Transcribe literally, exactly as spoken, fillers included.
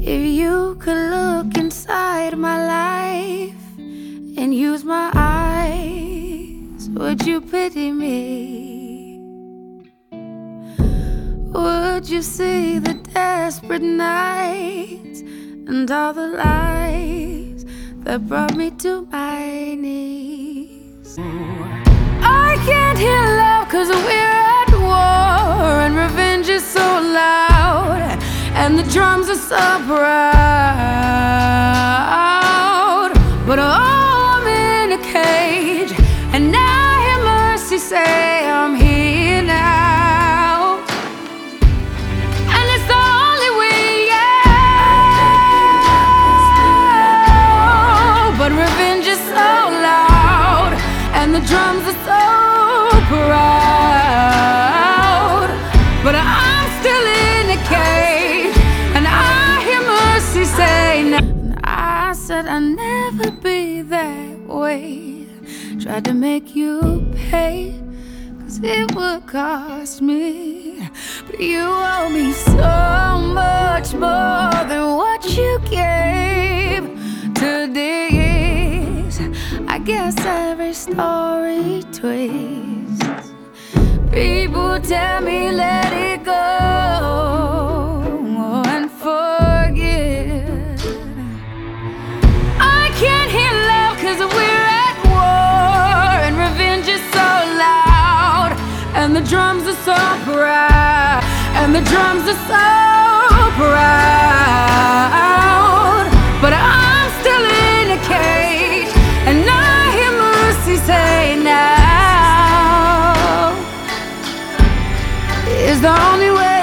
If you could look inside my life and use my eyes, would you pity me? Would you see the desperate nights and all the lies that brought me to my knees? I can't hear love 'cause we're at war, and revenge is so loud, and the drums are so proud. But oh, I'm in a cage, and I hear mercy say I'm here now. And it's the only way out. But revenge is so loud, and the drums are so proud. But I'm still in a cage, and I hear mercy say no. And I said I'd never be that way. Tried to make you pay, 'cause it would cost me. But you owe me so much more than what you gave to this. I guess every story twists. People tell me let it go and forget. I can't hear love 'cause we're at war, and revenge is so loud, and the drums are so proud, and the drums are so proud. But I'm still in a cage, and I hear mercy say now is the only way.